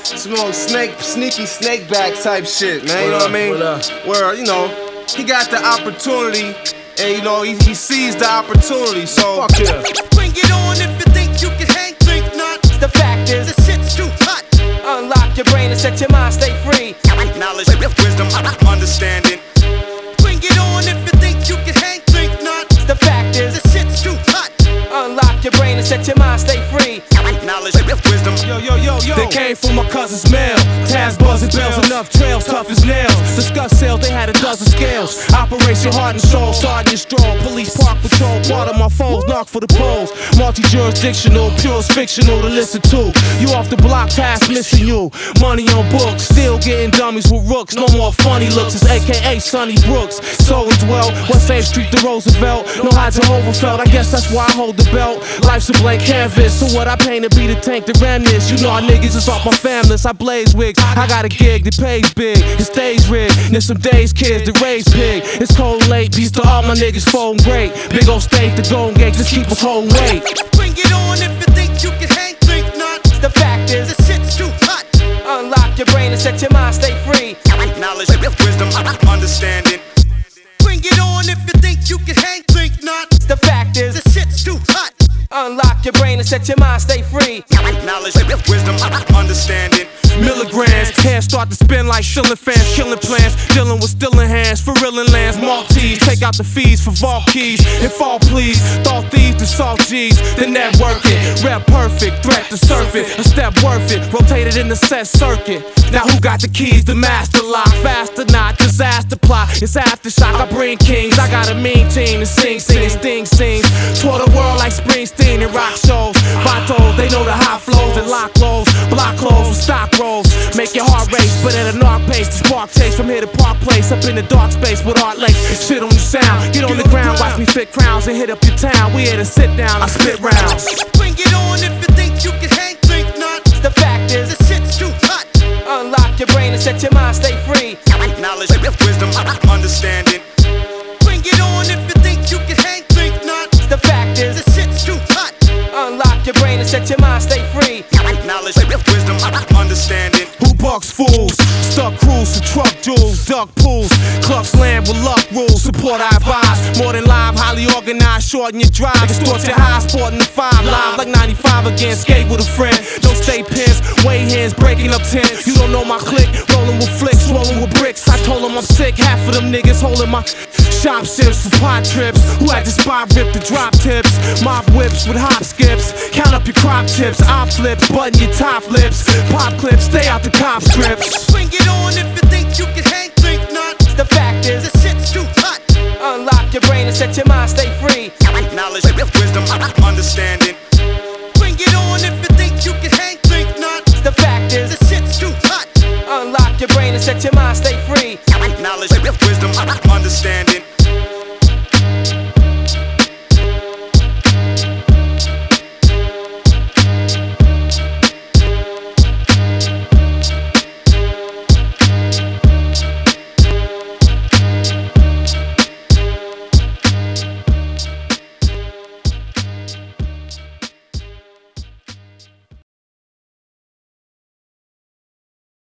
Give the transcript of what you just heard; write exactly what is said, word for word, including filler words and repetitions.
Some old snake, sneaky snake back type shit, man. You know what I mean? Where, you know, he got the opportunity, and you know, he, he seized the opportunity, so fuck yeah. Bring it on if you think you can hang, think not. The fact is, the shit's too hot. Unlock your brain and set your mind, stay free. Knowledge, wisdom, understanding. Bring it on if you think you can hang, think not. The fact is, the shit's too hot. Unlock your brain and set your mind, stay free. Knowledge, wisdom. Yo, yo, yo, yo. They came from my cousin's mail. Taz buzzing bells, enough trails, tough as nails. Discuss sales, they had a dozen scales. Operation Heart and Soul, starting your stroll. Police park patrol, part of my foes, knock for the polls. Multi-jurisdictional, pure is fictional to listen to. You off the block, Taz missing you. Money on books, still getting dummies with rooks. No more funny looks, it's A K A Sonny Brooks. So as well, West eighth Street to Roosevelt. Know how Jehovah felt, I guess that's why I hold the belt. Life's a blank canvas, so what I paint to be the tank to ram this. You know our niggas is off my families, I blaze wigs. I got a gig that pays big, it stays rigged. There's some days kids that raise pig. It's cold late, peace to all my niggas folding great. Big old state, the Golden Gate, just keep us holding weight. Bring it on if you think you can hang, think not. The fact is, the shit's too hot. Unlock your brain and set your mind, stay free. Knowledge, wisdom, understanding. Bring it on if you think you can hang, think not. The fact is, the shit's too hot. Unlock your brain and set your mind, stay free. Knowledge, wisdom, understanding. Milligrams, hands start to spin like shilling fans, killing plans, dealing with stealing hands, for real and lands, Maltese. Take out the fees for vault keys and fall please. Thought thieves to salt G's, then network it. Rep perfect, threat to surf it, a step worth it. Rotated in the set circuit. Now who got the keys to master lock? Faster not, disaster plot. It's aftershock, I bring kings. I got a mean team to sing, sing and sting scenes. Tour the world like Springsteen and rock shows. Vatos, they know the high flows and lock lows. Block clothes with stock rolls. Make your heart race, but at a narc pace. The spark chase from here to Park Place. Up in the dark space with art lace. Shit on your sound. Get on the ground, watch me fit crowns and hit up your town. We here to sit down, I spit rounds. Bring it on if you think you can hang, think not. The fact is, the shit's too hot. Unlock your brain and set your mind, stay free. Knowledge, wisdom, understanding. Bring it on if you think you can hang, think not. The fact is, the shit's too hot. Unlock your brain and set your mind, stay free. Knowledge, wisdom, understanding. Who bucks fools? Stuck crews to truck jewels, duck pools. Clucks land with luck rules. Support I advise. More than live, highly organized, shorten your drive. Extort your high, sporting the five. Live like ninety-five again, skate with a friend. No state pins, weight hands, breaking up ten. You don't know my clique, rolling with flicks, rolling with bricks. I told them I'm sick, half of them niggas holding my shop ships for pot trips. Who had the spot rip the drop tips? Mob whips with hop skips. Count up your crop chips, op flips, button your top lips. Pop clips, stay out the cop strips. Bring it on if you think you can hang, think not. The fact is, the shit's too hot. Unlock your brain and set your mind, stay free. Knowledge, wisdom, understanding.